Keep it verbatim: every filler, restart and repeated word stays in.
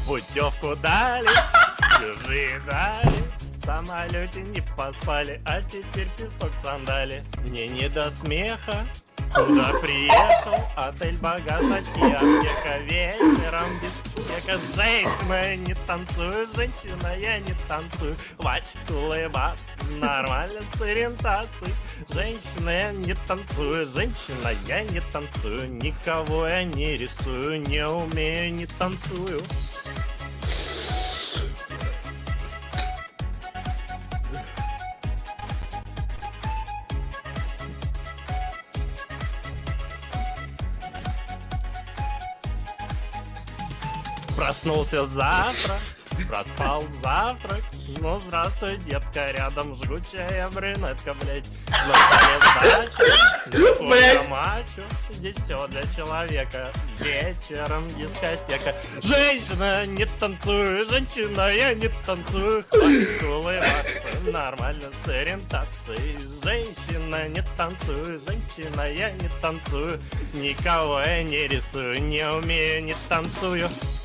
Путевку дали, чужие дали, в самолете не поспали, а теперь песок сандали. Мне не до смеха, куда приехал, отель богаточки, аптека вечером без чека. Женщина, не танцую, женщина, я не танцую. Хватит улыбаться, нормально с ориентацией. Женщина, я не танцую, женщина, я не танцую. Никого я не рисую, не умею, не танцую. Проснулся завтра, проспал завтрак. Ну, здравствуй, детка, рядом жгучая брюнетка, блять. На столе сдача, сколько мачо. Здесь все для человека. Вечером дискотека. Женщина, не танцую, женщина, я не танцую. Хватит улыбаться, нормально с ориентацией. Женщина, не танцую, женщина, я не танцую. Никого я не рисую, не умею, не танцую.